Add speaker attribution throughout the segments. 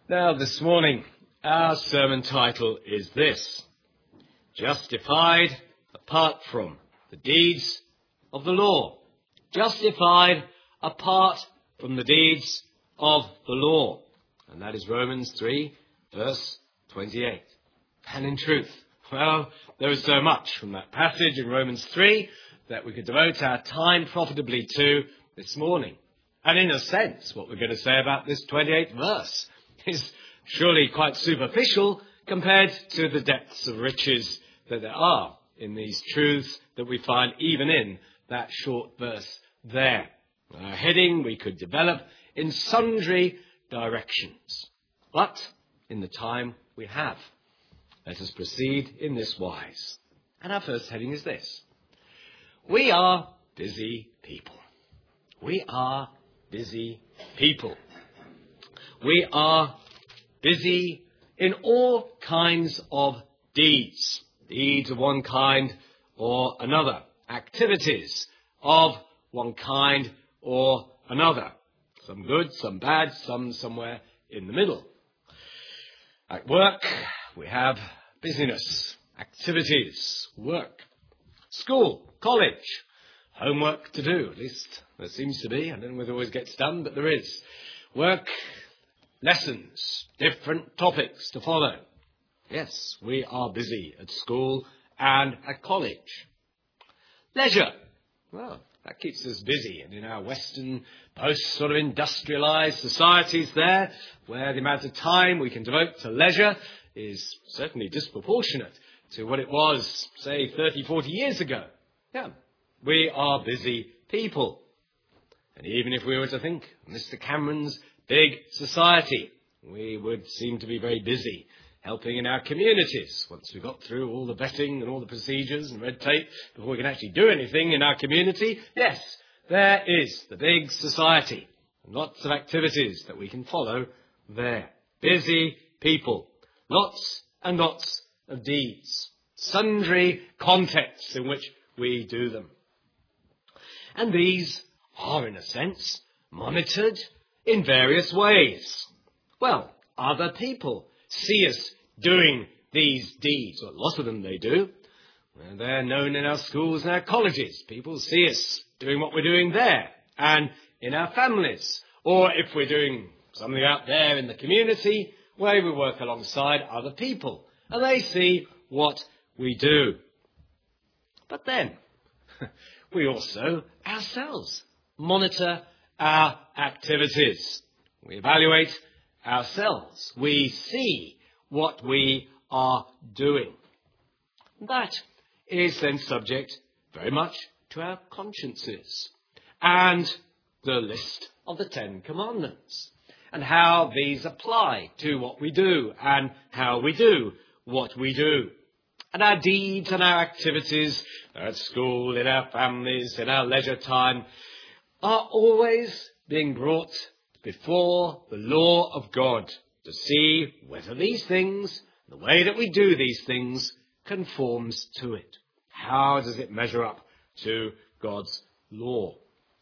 Speaker 1: Now, this morning, our sermon title is this: Justified apart from the deeds of the law. Justified apart from the deeds of the law. And that is Romans 3, verse 28. And in truth, well, there is so much from that passage in Romans 3 that we could devote our time profitably to this morning. And in a sense, what we're going to say about this 28th verse is surely quite superficial compared to the depths of riches that there are in these truths that we find even in that short verse there. Our heading we could develop in sundry directions. But in the time we have, let us proceed in this wise. And our first heading is this: we are busy people. We are busy people. We are busy in all kinds of deeds. Deeds of one kind or another. Activities of one kind or another. Some good, some bad, some somewhere in the middle. At work, we have busyness, activities, work. School, college, homework to do. At least there seems to be. I don't know whether it always gets done, but there is. Work, lessons, different topics to follow. Yes, we are busy at school and at college. Leisure. Well, that keeps us busy. And in our Western, post-sort of industrialised societies there, where the amount of time we can devote to leisure is certainly disproportionate to what it was, say, 30, 40 years ago. Yeah, we are busy people. And even if we were to think of Mr. Cameron's big society, we would seem to be very busy helping in our communities once we got through all the vetting and all the procedures and red tape before we can actually do anything in our community. Yes, there is the big society. Lots of activities that we can follow there. Busy people. Lots and lots of deeds. Sundry contexts in which we do them. And these are, in a sense, monitored in various ways. Well, other people see us doing these deeds. Well, a lot of them they do. Well, they're known in our schools and our colleges. People see us doing what we're doing there and in our families. Or if we're doing something out there in the community where we work alongside other people. And they see what we do. But then, we also ourselves monitor our activities. We evaluate ourselves. We see what we are doing. That is then subject very much to our consciences and the list of the 10 Commandments and how these apply to what we do and how we do what we do. And our deeds and our activities at school, in our families, in our leisure time are always being brought before the law of God to see whether these things, the way that we do these things, conforms to it. How does it measure up to God's law?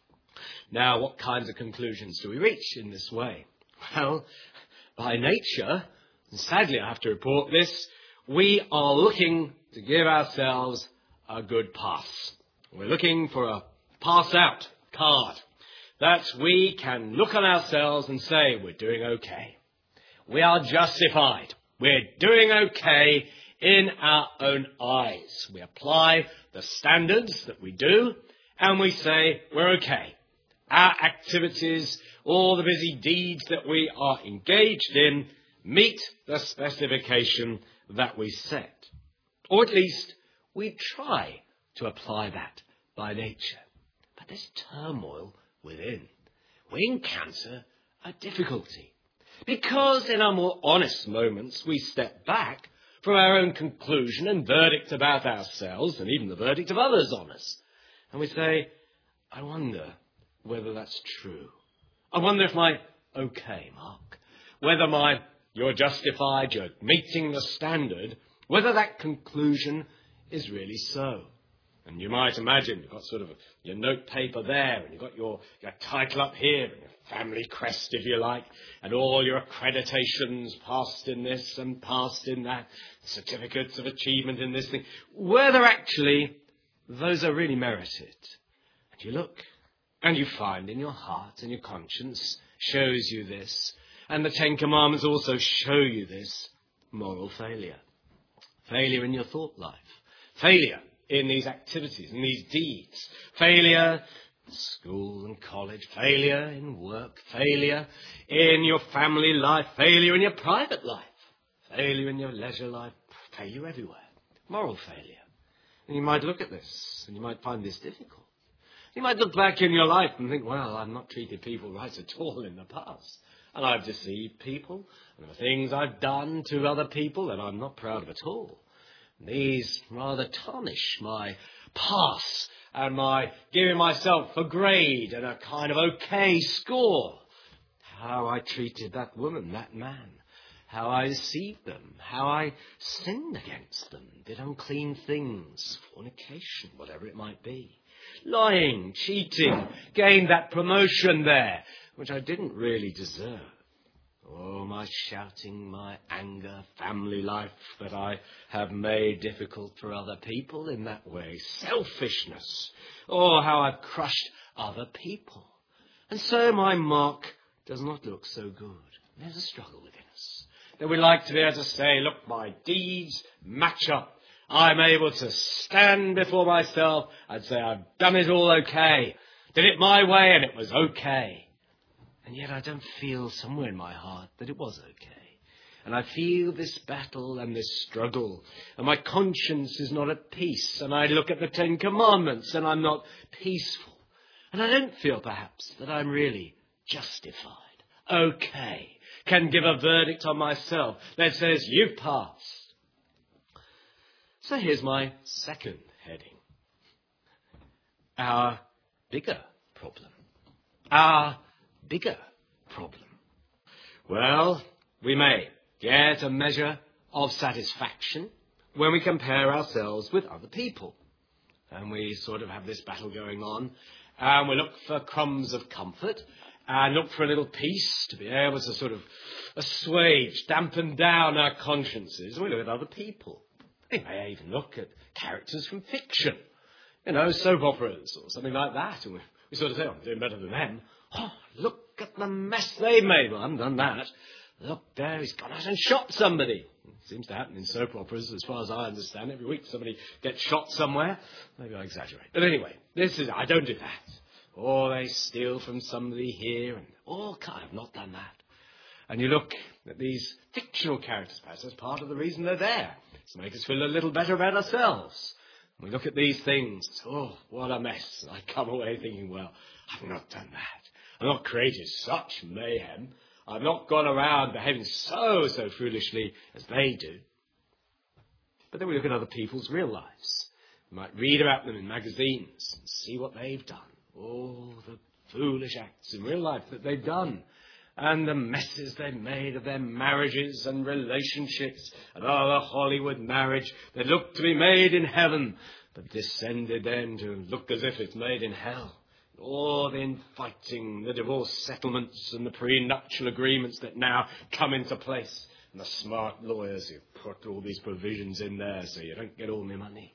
Speaker 1: Now, what kinds of conclusions do we reach in this way? Well, by nature, and sadly I have to report this, we are looking to give ourselves a good pass. We're looking for a pass-out card that we can look on ourselves and say, we're doing okay. We are justified. We're doing okay in our own eyes. We apply the standards that we do and we say, we're okay. Our activities, all the busy deeds that we are engaged in, meet the specification that we set. Or at least we try to apply that by nature. But there's turmoil within. We encounter a difficulty. Because in our more honest moments we step back from our own conclusion and verdict about ourselves and even the verdict of others on us. And we say, I wonder whether that's true. I wonder if my okay, Mark, whether you're justified, you're meeting the standard, whether that conclusion is really so. And you might imagine you've got sort of your note paper there, and you've got your title up here, and your family crest, if you like, and all your accreditations passed in this and passed in that, certificates of achievement in this thing, whether actually those are really merited. And you look, and you find in your heart and your conscience shows you this, and the Ten Commandments also show you this, moral failure. Failure in your thought life. Failure in these activities, in these deeds. Failure in school and college. Failure in work. Failure in your family life. Failure in your private life. Failure in your leisure life. Failure everywhere. Moral failure. And you might look at this and you might find this difficult. You might look back in your life and think, well, I've not treated people right at all in the past. And I've deceived people. And there are things I've done to other people that I'm not proud of at all. These rather tarnish my pass and my giving myself a grade and a kind of okay score. How I treated that woman, that man. How I deceived them. How I sinned against them. Did unclean things, fornication, whatever it might be. Lying, cheating, gained that promotion there, which I didn't really deserve. Oh, my shouting, my anger, family life that I have made difficult for other people in that way. Selfishness. Oh, how I've crushed other people. And so my mark does not look so good. There's a struggle within us. That we like to be able to say, look, my deeds match up. I'm able to stand before myself and say, I've done it all okay. Did it my way and it was okay. And yet I don't feel somewhere in my heart that it was okay. And I feel this battle and this struggle. And my conscience is not at peace. And I look at the Ten Commandments and I'm not peaceful. And I don't feel perhaps that I'm really justified. Okay. Can give a verdict on myself that says, you've passed. So here's my second heading. Our bigger problem. Our bigger problem. Well, we may get a measure of satisfaction when we compare ourselves with other people. And we sort of have this battle going on. And we look for crumbs of comfort and look for a little peace to be able to sort of assuage, dampen down our consciences. And we look at other people. We may even look at characters from fiction. You know, soap operas or something like that. And we sort of say, oh, I'm doing better than them. Oh, look at the mess they made. Well, I haven't done that. Look there, he's gone out and shot somebody. It seems to happen in soap operas, as far as I understand. Every week somebody gets shot somewhere. Maybe I exaggerate. But anyway, I don't do that. Or they steal from somebody here, and all kind of not done that. And you look at these fictional characters, perhaps that's part of the reason they're there. It's to make us feel a little better about ourselves. And we look at these things, oh, what a mess. And I come away thinking, well, I've not done that. I've not created such mayhem. I've not gone around behaving so foolishly as they do. But then we look at other people's real lives. We might read about them in magazines and see what they've done. Oh, the foolish acts in real life that they've done. And the messes they've made of their marriages and relationships. And the Hollywood marriage that looked to be made in heaven, but descended then to look as if it's made in hell. All the infighting, the divorce settlements and the prenuptial agreements that now come into place. And the smart lawyers who put all these provisions in there so you don't get all my money.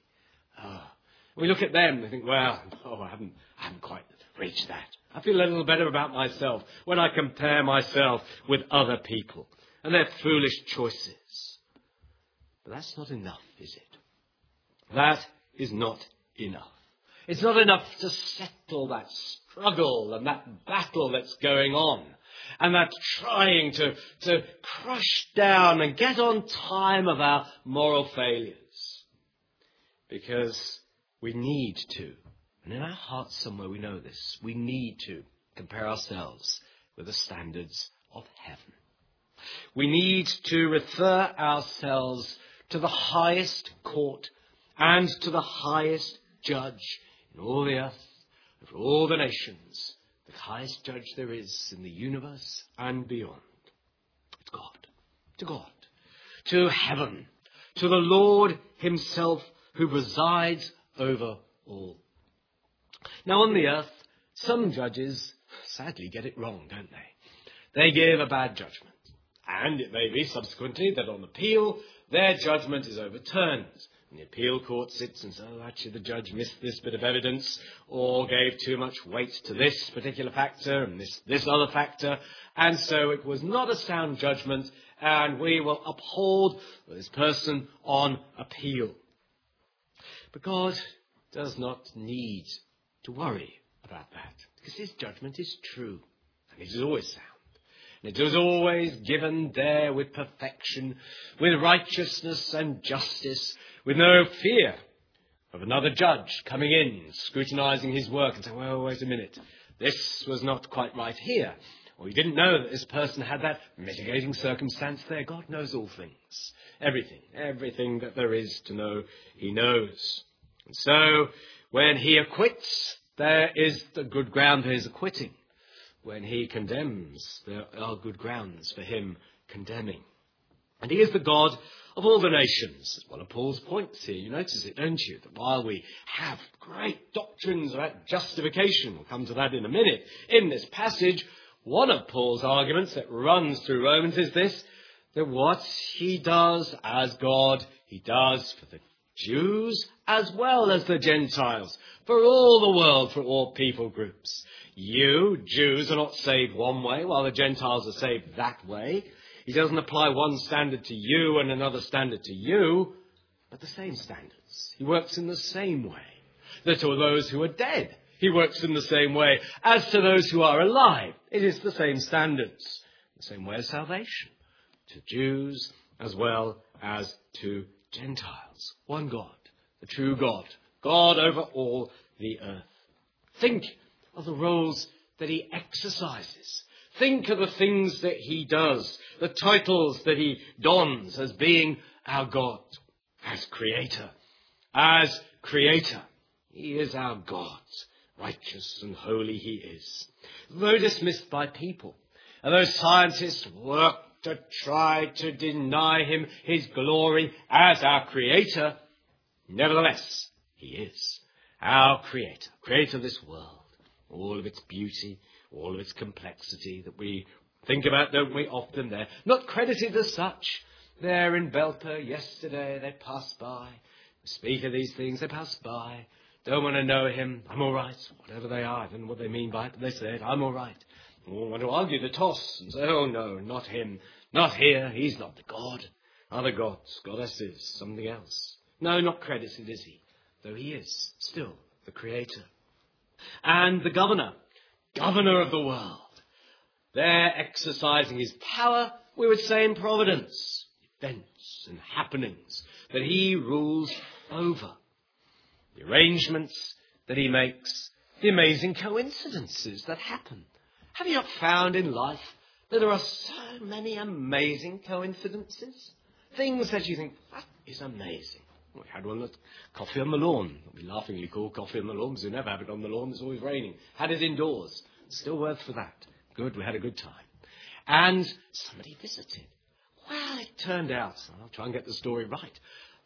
Speaker 1: We look at them and think, well, I haven't quite reached that. I feel a little better about myself when I compare myself with other people and their foolish choices. But that's not enough, is it? That is not enough. It's not enough to settle that struggle and that battle that's going on and that trying to crush down and get on time of our moral failures. Because we need to, and in our hearts somewhere we know this, we need to compare ourselves with the standards of heaven. We need to refer ourselves to the highest court and to the highest judge in all the earth, over all the nations, the highest judge there is in the universe and beyond. It's God, to heaven, to the Lord himself who presides over all. Now on the earth, some judges sadly get it wrong, don't they? They give a bad judgment. And it may be subsequently that on appeal, their judgment is overturned. And the appeal court sits and says, oh, actually the judge missed this bit of evidence or gave too much weight to this particular factor and this other factor. And so it was not a sound judgment, and we will uphold this person on appeal. But God does not need to worry about that, because his judgment is true, and it is always sound. And it is always given there with perfection, with righteousness and justice, with no fear of another judge coming in, scrutinizing his work and saying, well, wait a minute, this was not quite right here. Or you didn't know that this person had that mitigating circumstance there. God knows all things. Everything that there is to know, he knows. And so, when he acquits, there is the good ground for his acquitting. When he condemns, there are good grounds for him condemning. And he is the God of all the nations. One of Paul's points here, you notice it, don't you? That while we have great doctrines about justification, we'll come to that in a minute, in this passage, one of Paul's arguments that runs through Romans is this, that what he does as God, he does for the Jews as well as the Gentiles, for all the world, for all people groups. You, Jews, are not saved one way, while the Gentiles are saved that way. He doesn't apply one standard to you and another standard to you, but the same standards. He works in the same way. That to those who are dead, he works in the same way. As to those who are alive, it is the same standards. The same way of salvation. To Jews as well as to Gentiles. One God, the true God. God over all the earth. Think of the roles that he exercises. Think of the things that he does, the titles that he dons as being our God, as Creator. As Creator, he is our God. Righteous and holy he is. Though dismissed by people, and though scientists work to try to deny him his glory as our Creator, nevertheless, he is our Creator, Creator of this world. All of its beauty, all of its complexity that we think about, don't we, often there. Not credited as such. There in Belper yesterday, they passed by. We speak of these things, they pass by. Don't want to know him. I'm all right. Whatever they are, I don't know what they mean by it, but they said, I'm all right. Oh, want to argue the toss and say, oh no, not him. Not here. He's not the God. Other gods, goddesses, something else. No, not credited, is he? Though he is still the Creator. And the governor of the world. There exercising his power, we would say in providence, events and happenings that he rules over. The arrangements that he makes, the amazing coincidences that happen. Have you not found in life that there are so many amazing coincidences? Things that you think, that is amazing. We had one at Coffee on the Lawn. We laughingly call Coffee on the Lawn because we never have it on the lawn. It's always raining. Had it indoors. Still worth for that. Good, we had a good time. And somebody visited. Well, it turned out, I'll try and get the story right,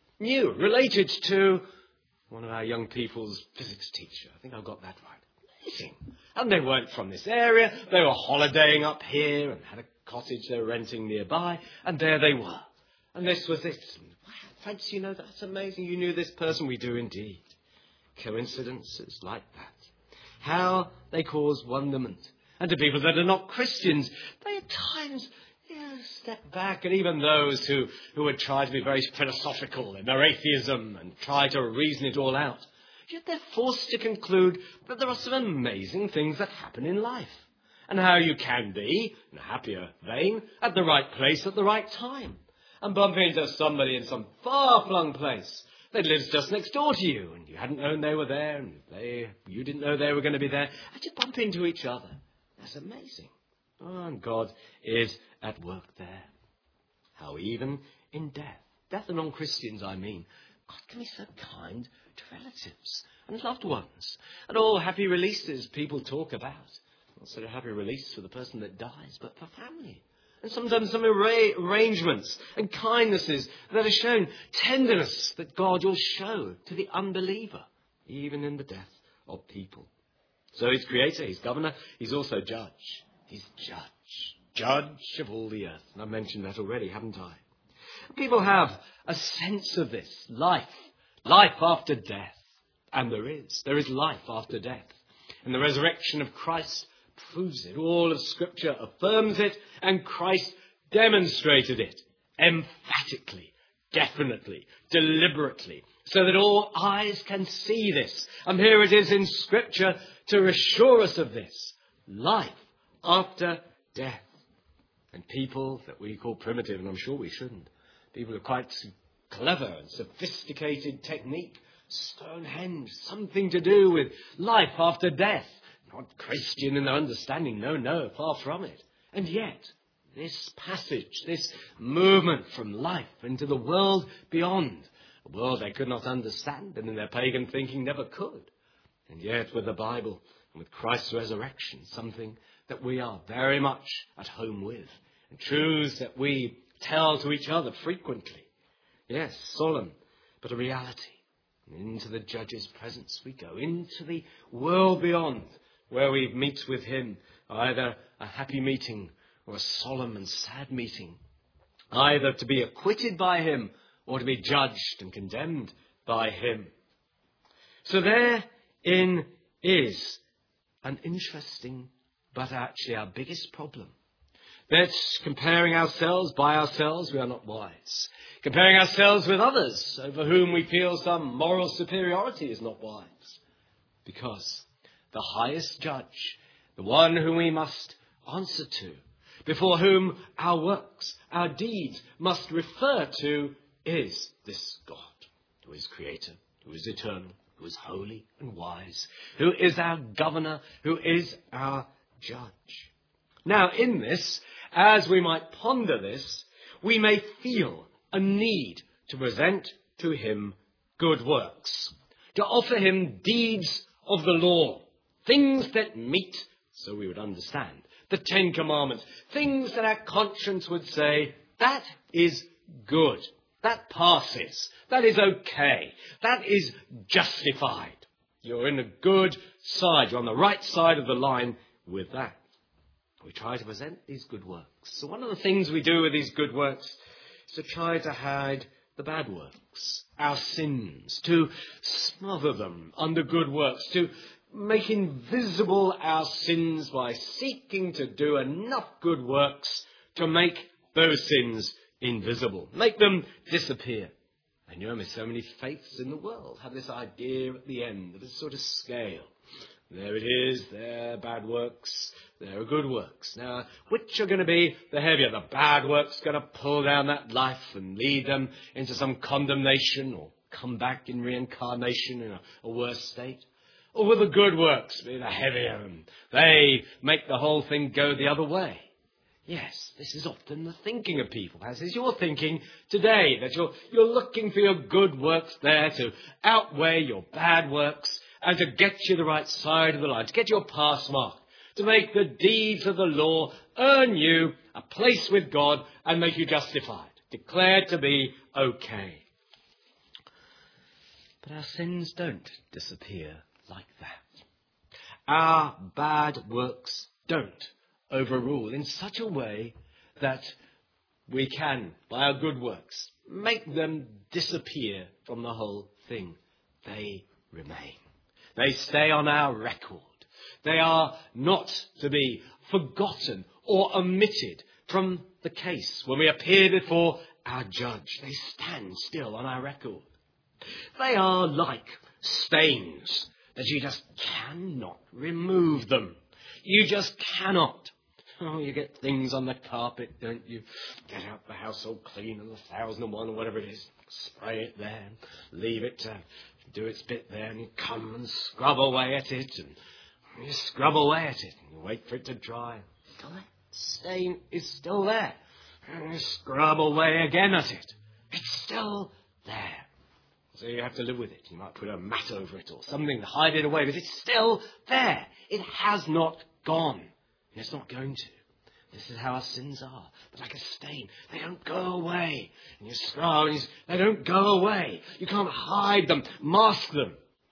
Speaker 1: related to one of our young people's physics teacher. I think I've got that right. Amazing. And they weren't from this area. They were holidaying up here and had a cottage they were renting nearby. And there they were. And this was it. Wow, fancy, that's amazing. You knew this person. We do indeed. Coincidences like that. How they cause wonderment. And to people that are not Christians, they at times step back. And even those who would try to be very philosophical in their atheism and try to reason it all out, yet they're forced to conclude that there are some amazing things that happen in life. And how you can be, in a happier vein, at the right place at the right time. And bump into somebody in some far-flung place that lives just next door to you, and you hadn't known they were there, and you didn't know they were going to be there, and you bump into each other. That's amazing. Oh, and God is at work there. How even in death the non-Christians I mean, God can be so kind to relatives and loved ones, and all happy releases people talk about. Not sort of happy release for the person that dies, but for family. And sometimes some arrangements and kindnesses that are shown, tenderness that God will show to the unbeliever. even in the death of people. So he's creator, he's governor, he's also judge. He's judge of all the earth. And I've mentioned that already, haven't I? People have a sense of this, life after death. And there is life after death. And the resurrection of Christ proves it. All of Scripture affirms it, and Christ demonstrated it emphatically, definitely, deliberately, so that all eyes can see this. And here it is in Scripture to assure us of this. Life after death. And people that we call primitive, and I'm sure we shouldn't, people are quite clever and sophisticated technique, Stonehenge, something to do with life after death. Not Christian in their understanding, no, far from it. And yet, this passage, this movement from life into the world beyond, a world they could not understand and in their pagan thinking never could. And yet, with the Bible and with Christ's resurrection, something that we are very much at home with, and truths that we tell to each other frequently. Yes, solemn, but a reality. And into the judge's presence we go, into the world beyond, where we meet with him, either a happy meeting or a solemn and sad meeting, either to be acquitted by him or to be judged and condemned by him. So therein is an interesting, but actually our biggest problem. That comparing ourselves by ourselves, we are not wise. Comparing ourselves with others over whom we feel some moral superiority is not wise. Because the highest judge, the one whom we must answer to, before whom our works, our deeds must refer to, is this God, who is creator, who is eternal, who is holy and wise, who is our governor, who is our judge. Now, in this, as we might ponder this, we may feel a need to present to him good works, to offer him deeds of the law, things that meet, so we would understand, the Ten Commandments, things that our conscience would say, that is good, that passes, that is okay, that is justified. You're in a good side, you're on the right side of the line with that. We try to present these good works. So one of the things we do with these good works is to try to hide the bad works, our sins, to smother them under good works, to make invisible our sins by seeking to do enough good works to make those sins invisible, make them disappear. And you know, so many faiths in the world have this idea at the end of a sort of scale. There it is, there are bad works, there are good works. Now, which are going to be the heavier? The bad works going to pull down that life and lead them into some condemnation or come back in reincarnation in a worse state? Or will the good works be the heavier and they make the whole thing go the other way? Yes, this is often the thinking of people, as is your thinking today, that you're looking for your good works there to outweigh your bad works, and to get you the right side of the line, to get your pass mark, to make the deeds of the law earn you a place with God and make you justified, declared to be okay. But our sins don't disappear like that. Our bad works don't overrule in such a way that we can, by our good works, make them disappear from the whole thing. They remain. They stay on our record. They are not to be forgotten or omitted from the case when we appear before our judge. They stand still on our record. They are like stains that you just cannot remove them. You just cannot. Oh, you get things on the carpet, don't you? Get out the house all clean and 1001 or whatever it is. Spray it there. Leave it to do its bit there, and you come and scrub away at it, and you scrub away at it, and you wait for it to dry. Still that stain is still there. And you scrub away again at it. It's still there. So you have to live with it. You might put a mat over it or something to hide it away, but it's still there. It has not gone. And it's not going to. This is how our sins are. They're like a stain. They don't go away. And you scrub and they don't go away. You can't hide them, mask them.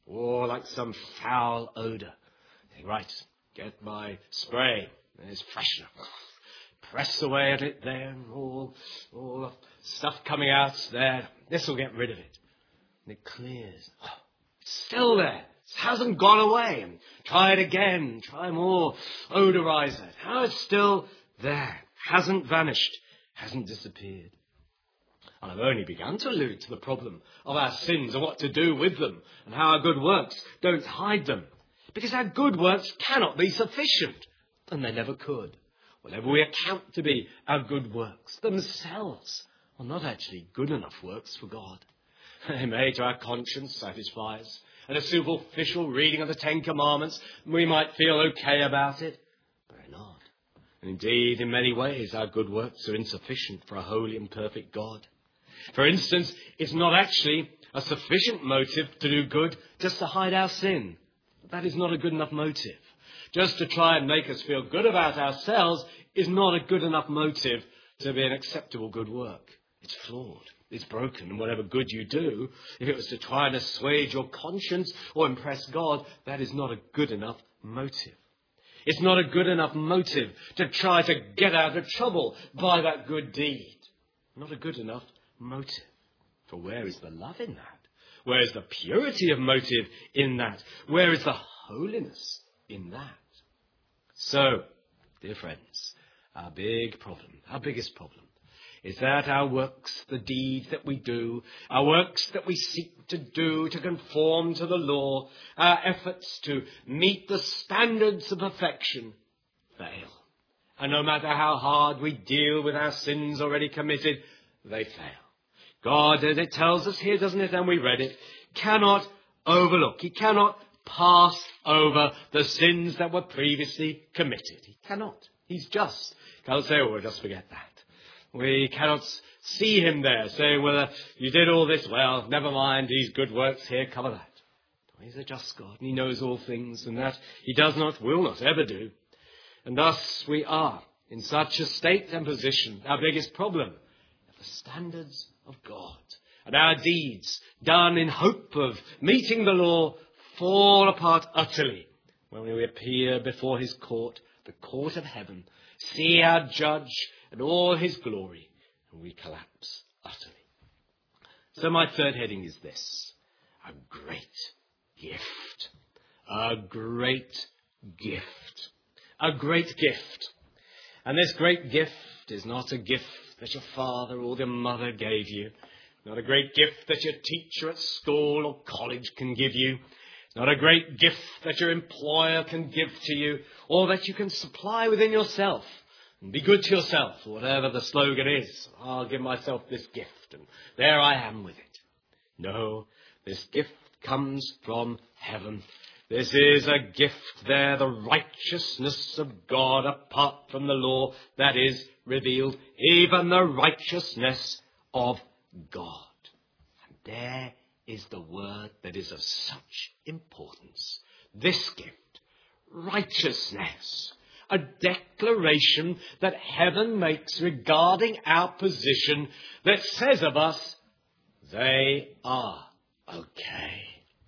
Speaker 1: or like some foul odour. Right, get my spray. There's freshener. Press away at it there, and all the stuff coming out there. This will get rid of it. And it clears. Oh, it's still there. It hasn't gone away. And try it again. Try more. Odorize it. How it's still there. Hasn't vanished. Hasn't disappeared. And I've only begun to allude to the problem of our sins and what to do with them, and how our good works don't hide them. Because our good works cannot be sufficient, and they never could. Whatever we account to be our good works themselves are not actually good enough works for God. They may to our conscience satisfy us, and a superficial reading of the Ten Commandments, we might feel okay about it, but they're not. And indeed, in many ways, our good works are insufficient for a holy and perfect God. For instance, it's not actually a sufficient motive to do good just to hide our sin. That is not a good enough motive. Just to try and make us feel good about ourselves is not a good enough motive to be an acceptable good work. It's flawed. It's broken. And whatever good you do, if it was to try and assuage your conscience or impress God, that is not a good enough motive. It's not a good enough motive to try to get out of trouble by that good deed. Not a good enough motive. For where is the love in that? Where is the purity of motive in that? Where is the holiness in that? So, dear friends, our biggest problem, is that our works, the deeds that we do, our works that we seek to do to conform to the law, our efforts to meet the standards of perfection, fail. And no matter how hard we deal with our sins already committed, they fail. God, as it tells us here, doesn't it, and we read it, cannot overlook. He cannot pass over the sins that were previously committed. He cannot. He's just. Can't say, oh, we'll just forget that. We cannot see him there saying, well, you did all this well, never mind, these good works here cover that. He's a just God, and he knows all things, and that he does not, will not ever do. And thus we are in such a state and position, our biggest problem, the standards of God. And our deeds, done in hope of meeting the law, fall apart utterly when we appear before his court, the court of heaven, see our judge and all his glory, and we collapse utterly. So my third heading is this: a great gift. A great gift. A great gift. And this great gift is not a gift that your father or your mother gave you. Not a great gift that your teacher at school or college can give you. It's not a great gift that your employer can give to you, or that you can supply within yourself. And be good to yourself, or whatever the slogan is. I'll give myself this gift, and there I am with it. No, this gift comes from heaven. This is a gift there, the righteousness of God apart from the law that is revealed, even the righteousness of God. And there is the word that is of such importance. This gift, righteousness, a declaration that heaven makes regarding our position that says of us, they are okay.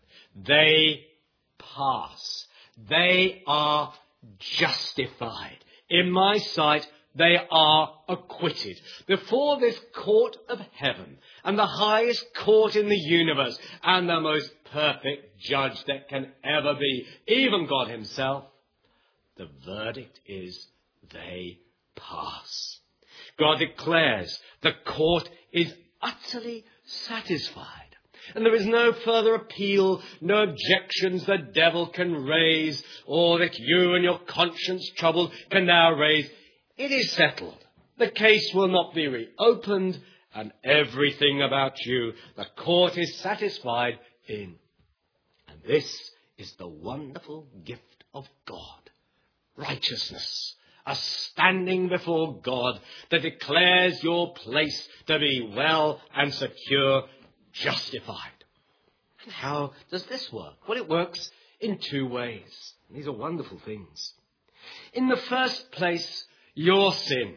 Speaker 1: They pass. They are justified. In my sight, they are acquitted before this court of heaven, and the highest court in the universe, and the most perfect judge that can ever be, even God himself. The verdict is they pass. God declares the court is utterly satisfied. And there is no further appeal, no objections the devil can raise, or that you and your conscience troubled can now raise. It is settled. The case will not be reopened, and everything about you the court is satisfied in. And this is the wonderful gift of God. Righteousness, a standing before God that declares your place to be well and secure, justified. And how does this work? Well, it works in two ways. These are wonderful things. In the first place, your sin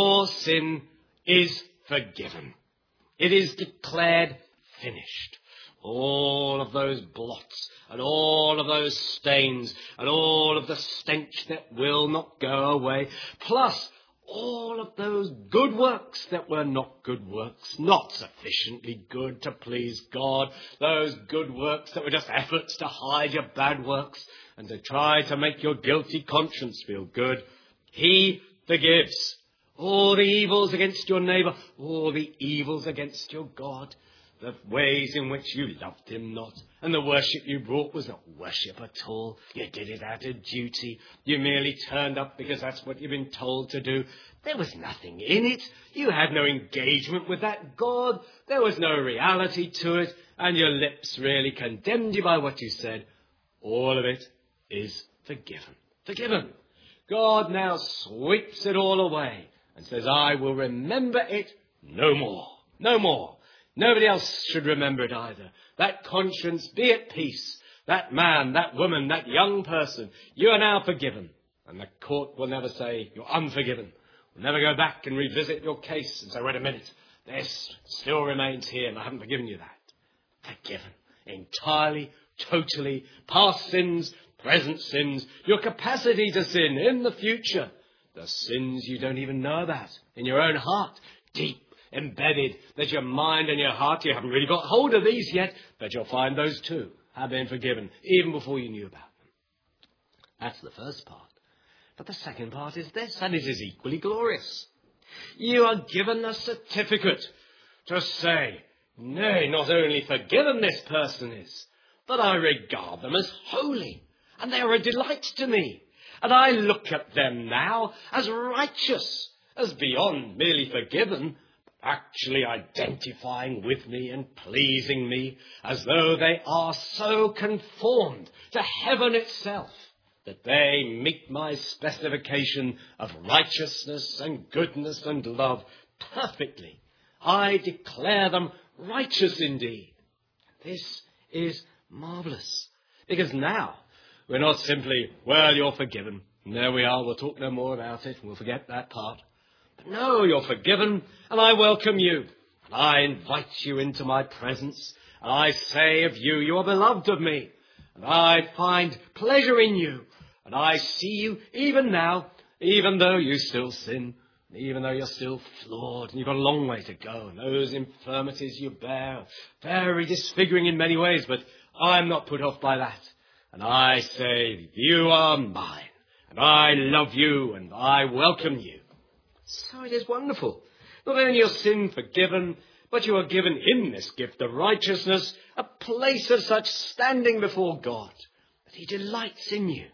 Speaker 1: is forgiven. It is declared finished. all of those blots and all of those stains and all of the stench that will not go away, plus all of those good works that were not good works, not sufficiently good to please God, those good works that were just efforts to hide your bad works and to try to make your guilty conscience feel good. He forgives all the evils against your neighbour, all the evils against your God, the ways in which you loved him not, and the worship you brought was not worship at all. You did it out of duty. You merely turned up because that's what you've been told to do. There was nothing in it. You had no engagement with that God. There was no reality to it, and your lips really condemned you by what you said. All of it is forgiven. Forgiven. God now sweeps it all away and says, I will remember it no more. No more. Nobody else should remember it either. That conscience, be at peace. That man, that woman, that young person, you are now forgiven. And the court will never say you're unforgiven. We'll never go back and revisit your case and say, wait a minute, this still remains here and I haven't forgiven you that. Forgiven. Entirely, totally, past sins, present sins, your capacity to sin in the future, the sins you don't even know about in your own heart, deep embedded, that your mind and your heart, you haven't really got hold of these yet, but you'll find those too have been forgiven, even before you knew about them. That's the first part. But the second part is this, and it is equally glorious. You are given a certificate to say, nay, not only forgiven this person is, but I regard them as holy, and they are a delight to me, and I look at them now as righteous, as beyond merely forgiven, actually identifying with me and pleasing me, as though they are so conformed to heaven itself that they meet my specification of righteousness and goodness and love perfectly. I declare them righteous indeed. This is marvellous, because now we're not simply, well, you're forgiven, and there we are, we'll talk no more about it, and we'll forget that part. No, you're forgiven, and I welcome you. And I invite you into my presence. And I say of you, you are beloved of me. And I find pleasure in you. And I see you even now, even though you still sin, even though you're still flawed, and you've got a long way to go. And those infirmities you bear, very disfiguring in many ways, but I'm not put off by that. And I say, you are mine. And I love you, and I welcome you. So it is wonderful. Not only your sin forgiven, but you are given in this gift of righteousness a place of such standing before God that he delights in you.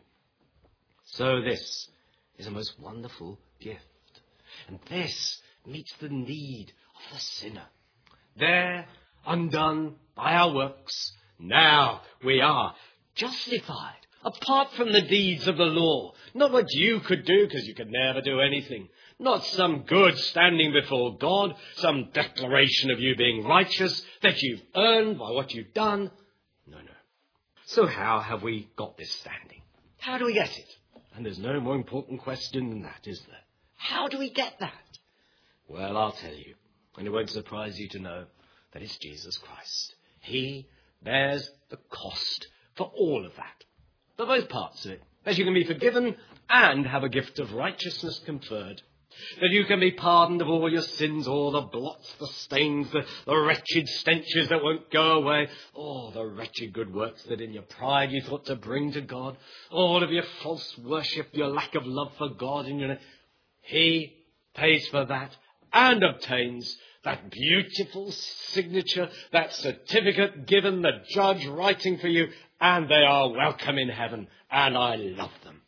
Speaker 1: So this is a most wonderful gift. And this meets the need of the sinner. There, undone by our works, now we are justified, apart from the deeds of the law. Not what you could do, because you could never do anything. Not some good standing before God, some declaration of you being righteous that you've earned by what you've done. No. So how have we got this standing? How do we get it? And there's no more important question than that, is there? How do we get that? Well, I'll tell you, and it won't surprise you to know that it's Jesus Christ. He bears the cost for all of that, for both parts of it, that you can be forgiven and have a gift of righteousness conferred. That you can be pardoned of all your sins, all the blots, the stains, the wretched stenches that won't go away, all the wretched good works that in your pride you thought to bring to God, all of your false worship, your lack of love for God, and he pays for that and obtains that beautiful signature, that certificate given, the judge writing for you, and they are welcome in heaven, and I love them.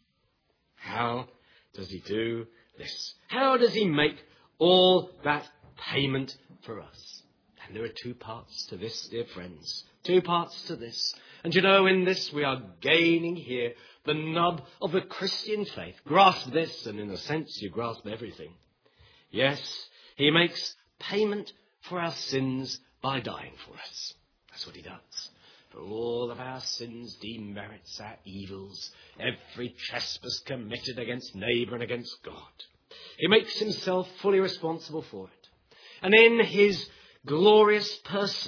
Speaker 1: How does he do this? How does he make all that payment for us? And there are two parts to this, dear friends. Two parts to this. And you know, in this we are gaining here the nub of the Christian faith. Grasp this, and in a sense you grasp everything. Yes, he makes payment for our sins by dying for us. That's what he does. For all of our sins, demerits, our evils, every trespass committed against neighbour and against God. He makes himself fully responsible for it. And in his glorious person,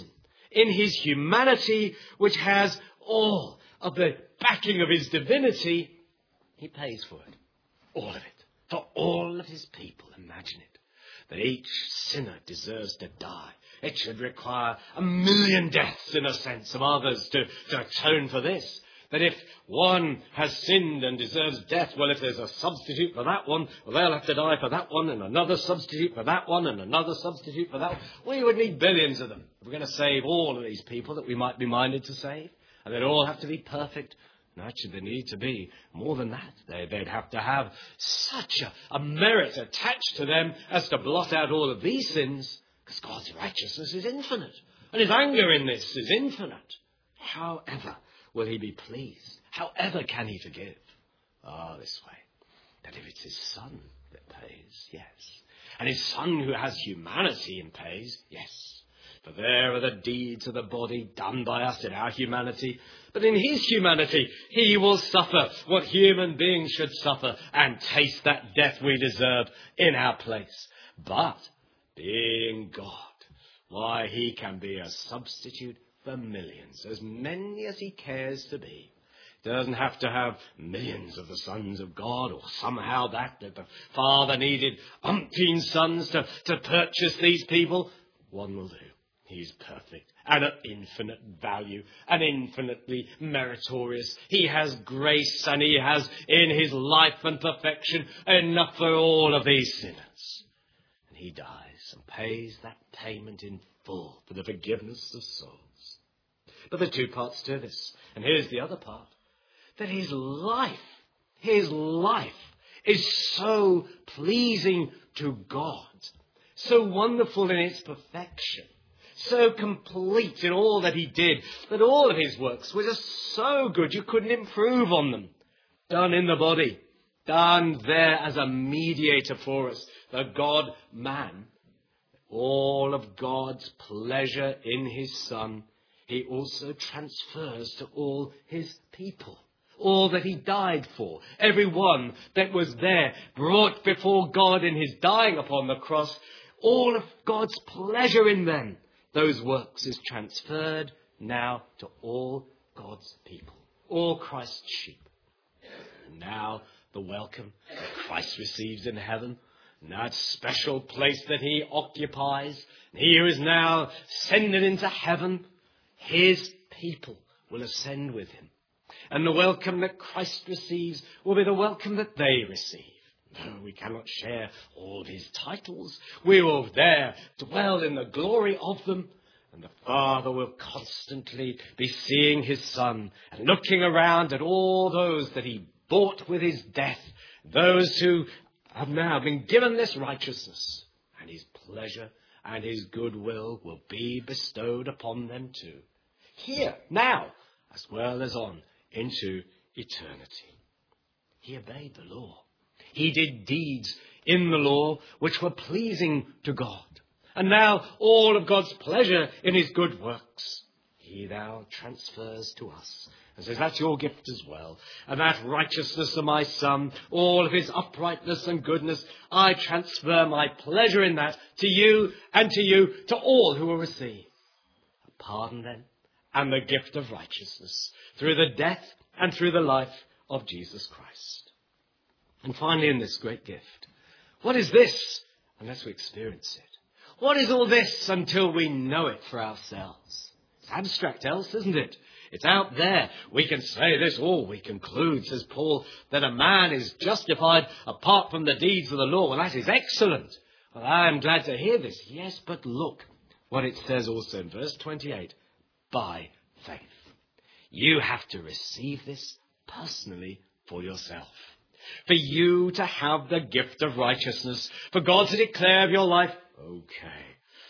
Speaker 1: in his humanity, which has all of the backing of his divinity, he pays for it. All of it. For all of his people. Imagine it. That each sinner deserves to die. It should require 1,000,000 deaths, in a sense, of others to atone for this. That if one has sinned and deserves death, well, if there's a substitute for that one, well, they'll have to die for that one, and another substitute for that one, and another substitute for that one. We would need billions of them if we're going to save all of these people that we might be minded to save. And they'd all have to be perfect. And actually, they need to be more than that. They'd have to have such a merit attached to them as to blot out all of these sins, because God's righteousness is infinite, and his anger in this is infinite. However will he be pleased? However can he forgive? This way. That if it's his Son that pays, yes. And his Son who has humanity and pays, yes. For there are the deeds of the body done by us in our humanity. But in his humanity, he will suffer what human beings should suffer and taste that death we deserve in our place. But being God, why, he can be a substitute for millions, as many as he cares to be. Doesn't have to have millions of the sons of God, or somehow that the Father needed umpteen sons to purchase these people. One will do. He's perfect and of infinite value and infinitely meritorious. He has grace, and he has in his life and perfection enough for all of these sinners. And he dies and pays that payment in full for the forgiveness of souls. But there are two parts to this. And here's the other part. That his life is so pleasing to God, so wonderful in its perfection, so complete in all that he did, that all of his works were just so good you couldn't improve on them. Done in the body, done there as a mediator for us, the God-man. All of God's pleasure in his Son, he also transfers to all his people. All that he died for, every one that was there, brought before God in his dying upon the cross, all of God's pleasure in them, those works is transferred now to all God's people, all Christ's sheep. And now the welcome that Christ receives in heaven, and that special place that he occupies, he who is now ascended into heaven, his people will ascend with him. And the welcome that Christ receives will be the welcome that they receive. No, we cannot share all of his titles. We will there dwell in the glory of them. And the Father will constantly be seeing his Son and looking around at all those that he bought with his death, those who have now been given this righteousness, and his pleasure and his goodwill will be bestowed upon them too, here, now, as well as on into eternity. He obeyed the law. He did deeds in the law which were pleasing to God. And now all of God's pleasure in his good works, he now transfers to us and says, that's your gift as well. And that righteousness of my Son, all of his uprightness and goodness, I transfer my pleasure in that to you, to all who will receive. A pardon then, and the gift of righteousness through the death and through the life of Jesus Christ. And finally, in this great gift, what is this unless we experience it? What is all this until we know it for ourselves? It's abstract else, isn't it? It's out there. We can say this, or we conclude, says Paul, that a man is justified apart from the deeds of the law. Well, that is excellent. Well, I am glad to hear this. Yes, but look what it says also in verse 28. By faith. You have to receive this personally for yourself. For you to have the gift of righteousness, for God to declare of your life, okay,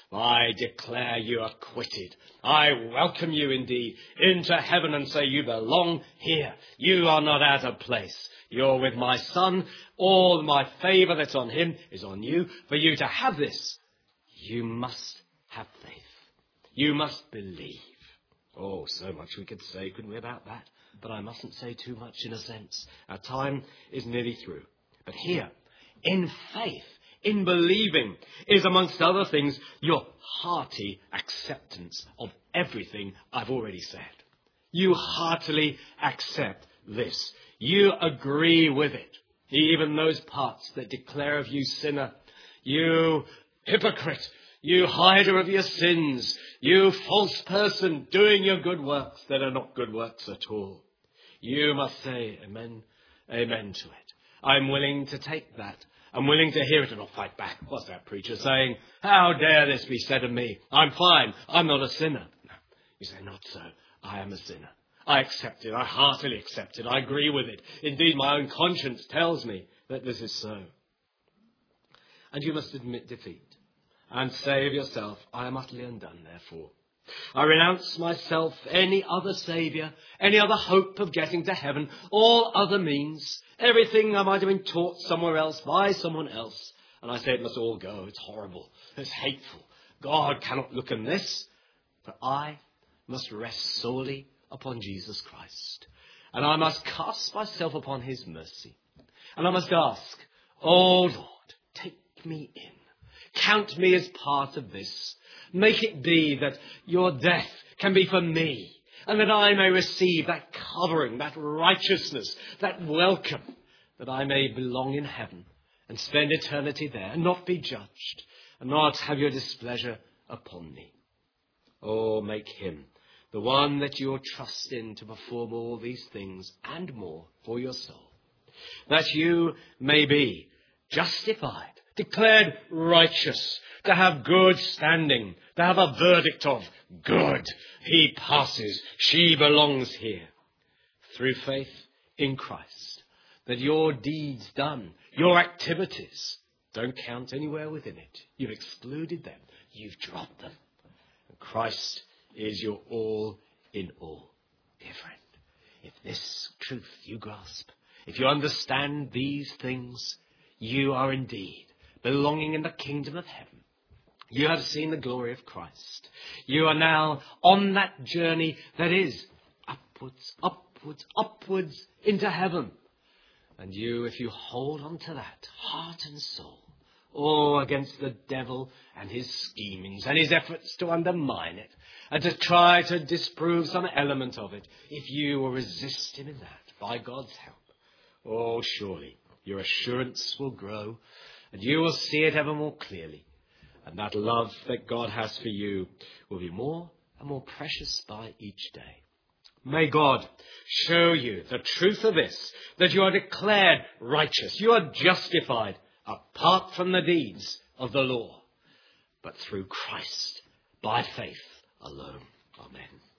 Speaker 1: I declare you acquitted. I welcome you indeed into heaven and say you belong here. You are not out of place. You're with my Son. All my favour that's on him is on you. For you to have this, you must have faith. You must believe. Oh, so much we could say, couldn't we, about that? But I mustn't say too much in a sense. Our time is nearly through. But here, in faith, in believing is, amongst other things, your hearty acceptance of everything I've already said. You heartily accept this. You agree with it. Even those parts that declare of you sinner, you hypocrite, you hider of your sins, you false person doing your good works that are not good works at all. You must say amen, amen to it. I'm willing to take that. I'm willing to hear it and not fight back. What's that preacher saying? How dare this be said of me? I'm fine. I'm not a sinner. No, you say, not so. I am a sinner. I accept it. I heartily accept it. I agree with it. Indeed, my own conscience tells me that this is so. And you must admit defeat and say of yourself, I am utterly undone, therefore. I renounce myself, any other saviour, any other hope of getting to heaven, all other means, everything I might have been taught somewhere else by someone else. And I say it must all go. It's horrible. It's hateful. God cannot look on this. But I must rest solely upon Jesus Christ. And I must cast myself upon his mercy. And I must ask, oh Lord, take me in. Count me as part of this. Make it be that your death can be for me, and that I may receive that covering, that righteousness, that welcome, that I may belong in heaven and spend eternity there and not be judged and not have your displeasure upon me. Oh, make him the one that you trust in to perform all these things and more for your soul, that you may be justified, declared righteous, to have good standing, to have a verdict of good. He passes, she belongs here. Through faith in Christ, that your deeds done, your activities, don't count anywhere within it. You've excluded them. You've dropped them. And Christ is your all in all. Dear friend, if this truth you grasp, if you understand these things, you are indeed belonging in the kingdom of heaven. You have seen the glory of Christ. You are now on that journey that is upwards, upwards, upwards into heaven. And you, if you hold on to that, heart and soul, or against the devil and his schemings and his efforts to undermine it, and to try to disprove some element of it, if you will resist him in that, by God's help, oh, surely your assurance will grow, and you will see it ever more clearly. And that love that God has for you will be more and more precious by each day. May God show you the truth of this, that you are declared righteous, you are justified apart from the deeds of the law, but through Christ, by faith alone. Amen.